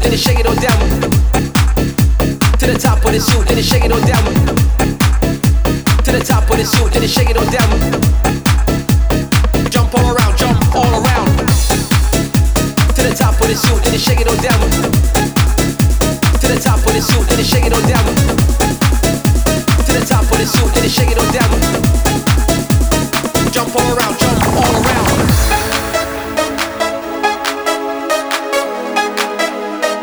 then it shake it on down. To the top with the suit, then it shake it on down. To the top with the suit, then it shake it on down. Jump all around, jump all around. To the top with the suit, then it shake it on down. To the top with the suit, then it shake it on down. To the top with the suit, then it shake it on down.